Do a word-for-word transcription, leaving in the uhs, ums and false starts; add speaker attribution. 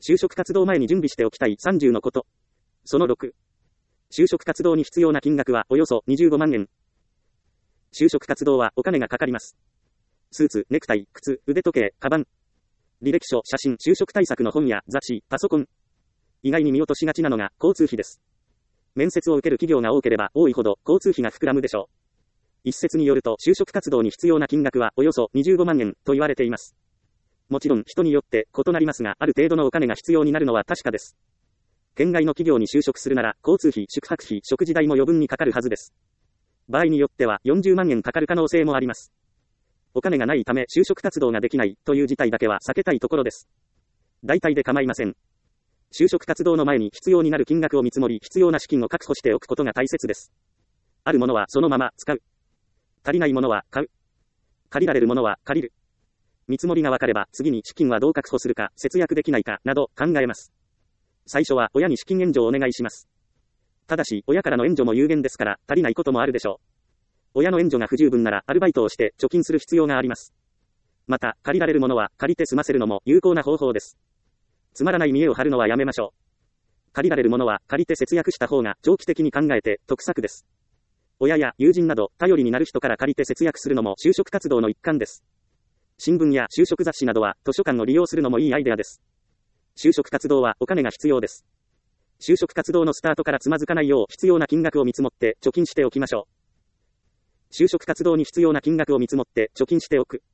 Speaker 1: 就職活動前に準備しておきたいさんじゅうのこと。そのろく。就職活動に必要な金額はおよそにじゅうごまんえん。就職活動はお金がかかります。スーツ、ネクタイ、靴、腕時計、カバン。履歴書、写真、就職対策の本や雑誌、パソコン。意外に見落としがちなのが交通費です。面接を受ける企業が多ければ多いほど交通費が膨らむでしょう。一説によると就職活動に必要な金額はおよそにじゅうごまんえんと言われています。もちろん人によって異なりますが、ある程度のお金が必要になるのは確かです。県外の企業に就職するなら、交通費、宿泊費、食事代も余分にかかるはずです。場合によってはよんじゅうまんえんかかる可能性もあります。お金がないため就職活動ができないという事態だけは避けたいところです。大体で構いません。就職活動の前に必要になる金額を見積もり、必要な資金を確保しておくことが大切です。あるものはそのまま使う。足りないものは買う。借りられるものは借りる。見積もりが分かれば次に資金はどう確保するか、節約できないかなど考えます。最初は親に資金援助をお願いします。ただし親からの援助も有限ですから足りないこともあるでしょう。親の援助が不十分ならアルバイトをして貯金する必要があります。また借りられるものは借りて済ませるのも有効な方法です。つまらない見栄を張るのはやめましょう。借りられるものは借りて節約した方が長期的に考えて得策です。親や友人など頼りになる人から借りて節約するのも就職活動の一環です。新聞や就職雑誌などは図書館を利用するのもいいアイデアです。就職活動はお金が必要です。就職活動のスタートからつまずかないよう必要な金額を見積もって貯金しておきましょう。就職活動に必要な金額を見積もって貯金しておく。